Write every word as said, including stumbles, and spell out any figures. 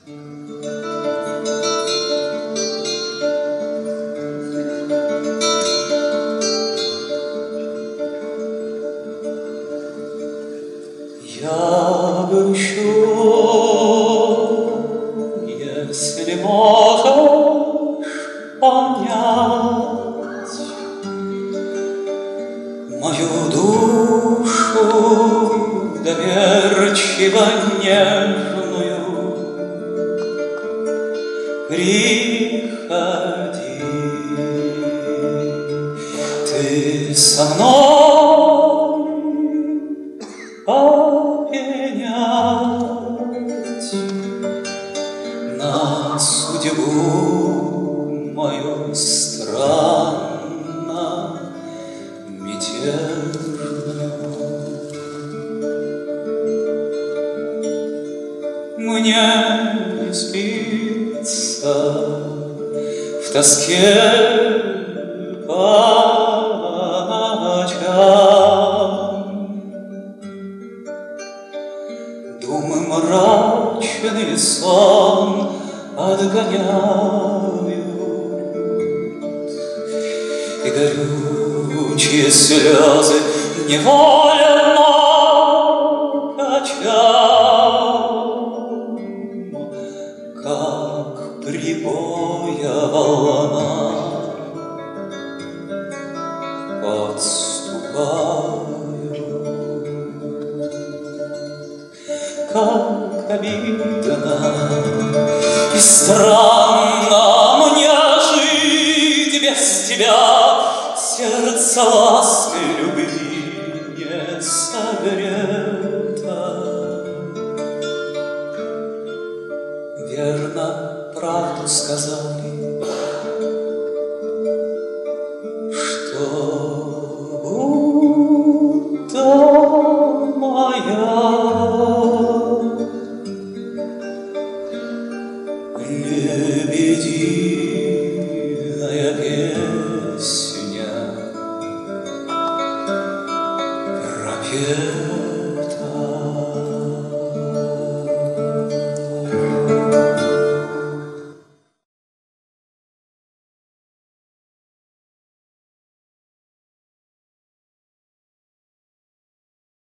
Я грущу, если можешь понять мою душу доверчиво нежную. Приходи, ты со мной опенять на судьбу мою странно мятежную. Мне не спится в тоске по ночам, думы мрачный сон отгоняют, и горючие слезы невольно качам, как прибоя волна подступают. Как обидно и странно мне жить без тебя, сердце лаской любви не согрето. Верно, правду сказал